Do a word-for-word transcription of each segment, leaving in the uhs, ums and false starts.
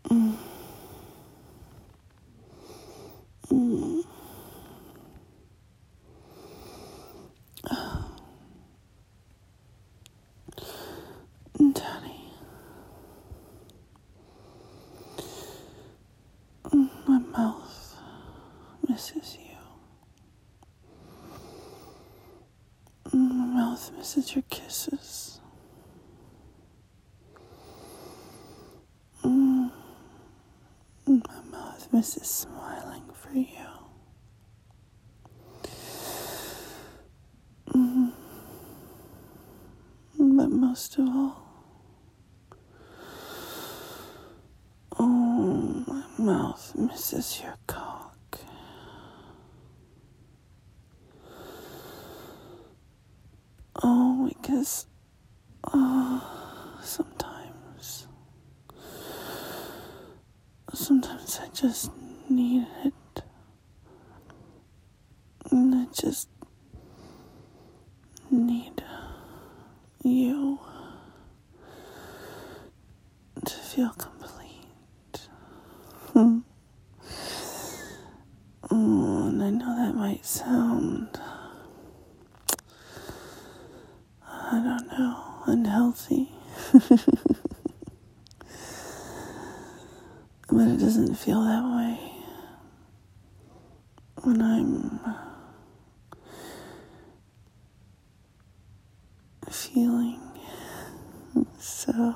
Mm. Mm. Daddy, my mouth misses you. My mouth misses your kisses. Mm. My mouth misses smiling for you. Mm. But most of all, oh, my mouth misses your cock. Oh, because, oh, sometimes, sometimes I just need it. And I just need you to feel complete. Hmm. Oh, and I know that might sound, I don't know, unhealthy. But it doesn't feel that way when I'm feeling so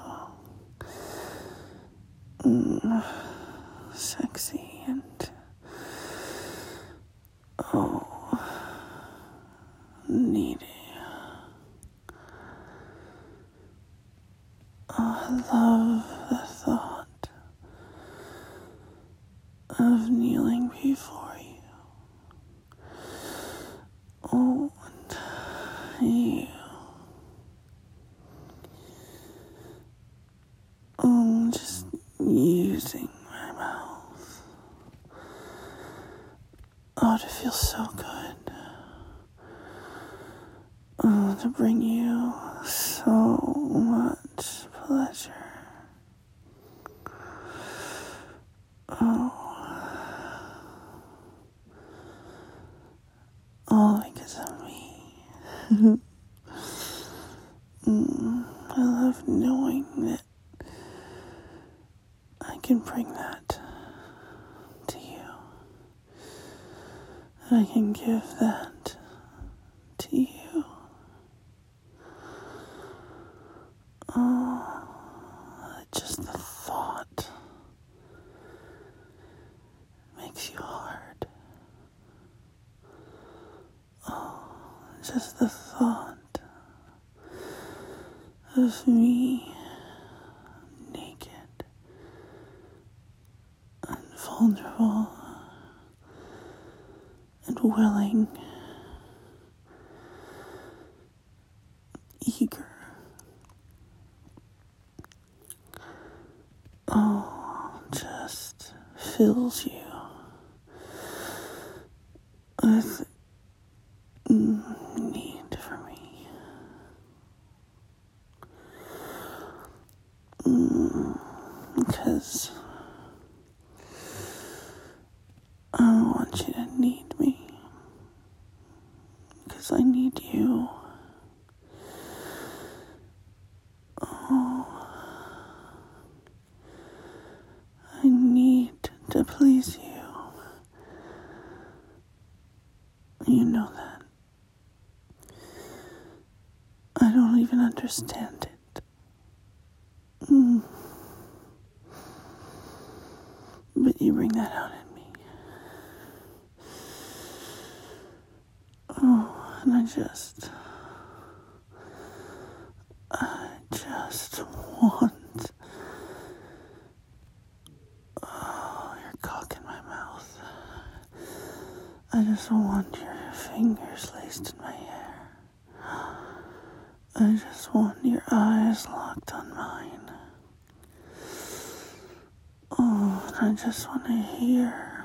mm, sexy and oh, needy. Oh, I love the thought of kneeling before you. Oh, and you. Oh, just using my mouth. Oh, to feel so good. Oh, to bring you so much pleasure. Oh, all because of me. mm, I love knowing that I can bring that to you. And I can give that to you. Oh, just the thought makes you hard. Oh, just the thought of me naked and vulnerable and willing, eager. Oh, just fills you with need for me. Mm, because I want you to need me. Because I need you. Oh, I need to please you. You know that. I don't even understand it. Mm. But you bring that out in me. Oh, and I just... I just want... Oh, your cock in my mouth. I just want your fingers laced in my hair. I just want your eyes locked on mine. Oh, and I just want to hear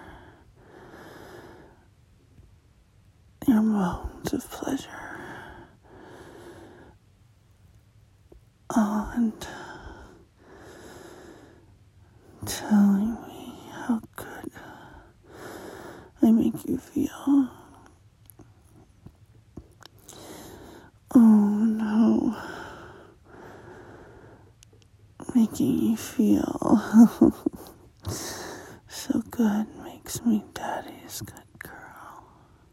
your moans of pleasure. Oh, and telling me how good I make you feel. Oh no. Making you feel so good makes me daddy's good girl.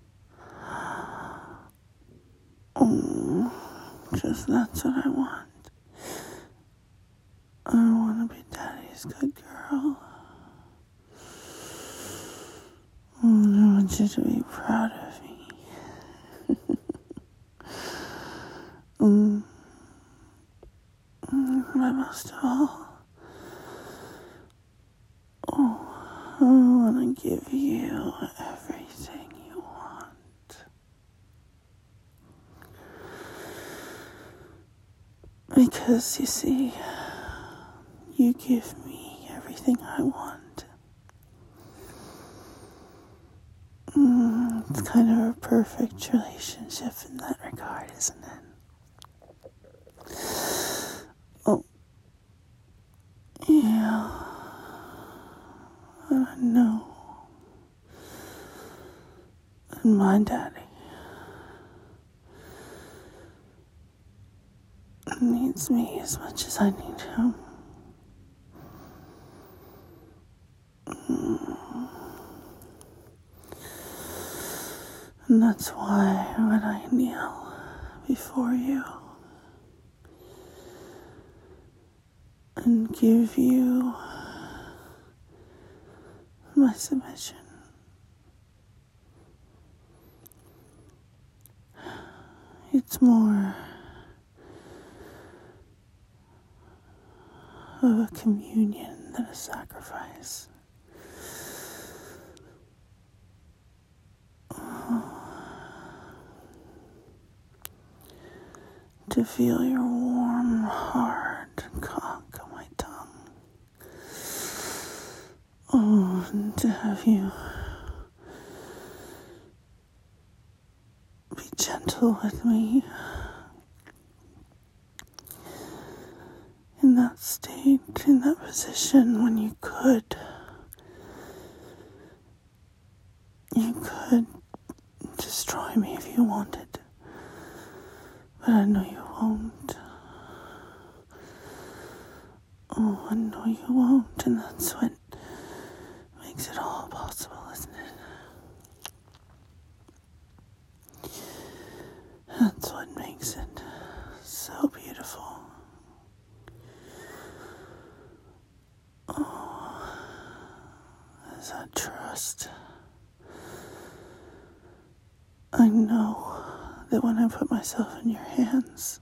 Oh, just that's what I want. I want to be daddy's good girl. Oh, I want you to be proud of me. mm. But most of all, oh, I want to give you everything you want. Because, you see, you give me everything I want. Mm, it's kind of a perfect relationship in that regard, isn't it? Oh, yeah, I know. And my daddy needs me as much as I need him. And that's why when I kneel before you and give you my submission, it's more of a communion than a sacrifice. To feel your warm, hard cock on my tongue. Oh, and to have you be gentle with me in that state, in that position when you could. You could destroy me if you wanted. But I know you won't. Oh, I know you won't, and that's what makes it all possible, isn't it? That's what makes it so beautiful. Oh, there's that trust. I know that when I put myself in your hands,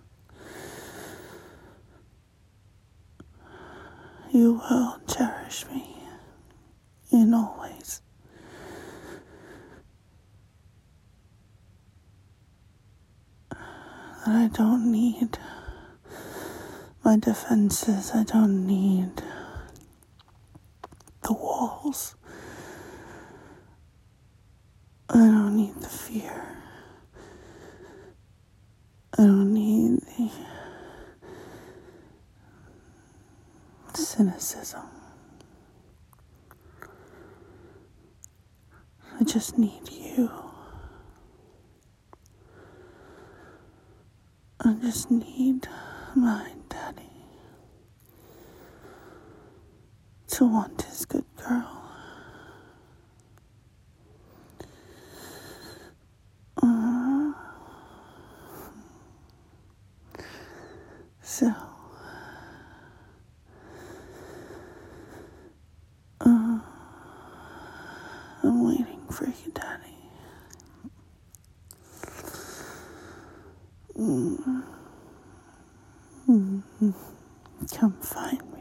you will cherish me in all ways. That I don't need my defenses, I don't need the walls, I don't need the fear. I don't need the cynicism. I just need you. I just need my daddy to want his good girl. Uh, so, uh, I'm waiting for you, Daddy. Mm. Mm-hmm. Come find me.